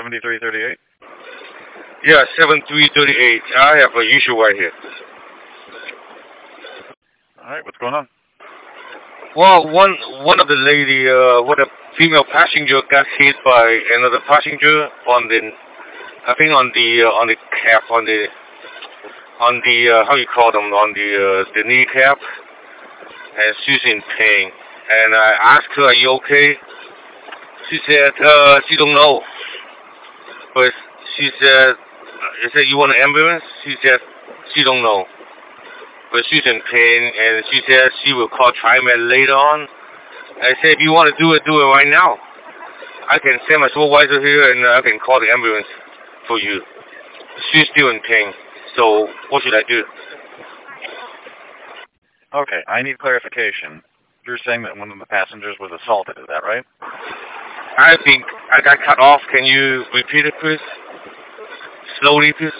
7338? Yeah, 7338. I have an issue right here. Alright, what's going on? Well, one of the lady, one of female passenger got hit by another passenger on the, I think on the cap, on the how you call them, on the kneecap, and she's in pain. And I asked her, "Are you okay?" She said, she don't know. But she said, I said, "You want an ambulance?" She said, she don't know. But she's in pain, and she said she will call TriMed later on. I said, if you want to do it right now. I can send my supervisor here, and I can call the ambulance for you. She's still in pain. So what should I do? Okay, I need clarification. You're saying that one of the passengers was assaulted, is that right? I think I got cut off. Can you repeat it, please? Slowly, please.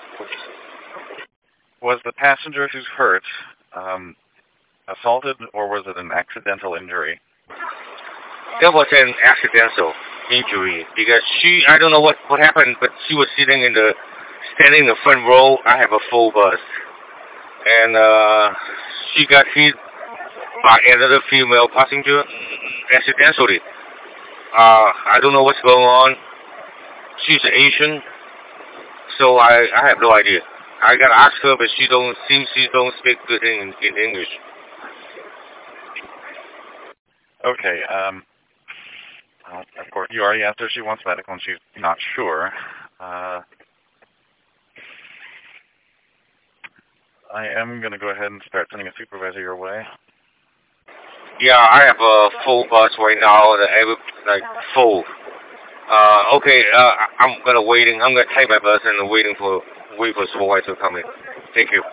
Was the passenger who's hurt assaulted, or was it an accidental injury? That was an accidental injury because I don't know what happened, but she was standing in the front row. I have a full bus, and she got hit by another female passenger accidentally. I don't know what's going on. She's Asian, so I have no idea. I gotta ask her, but she don't speak good in English. Okay, well, of course, you already asked her if she wants medical, and she's not sure. I am going to go ahead and start sending a supervisor your way. Yeah, I have a full bus right now, full. Okay, I'm gonna take my bus and wait for supervisor to come in. Thank you.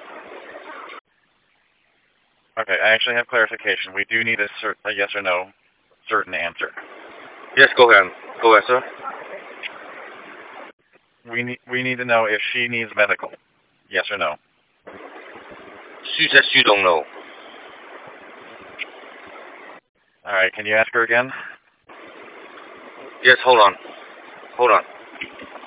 Okay, I actually have clarification. We do need a yes or no certain answer. Yes, go ahead. Go ahead, sir. We need to know if she needs medical. Yes or no? She says she don't know. All right, can you ask her again? Yes, hold on.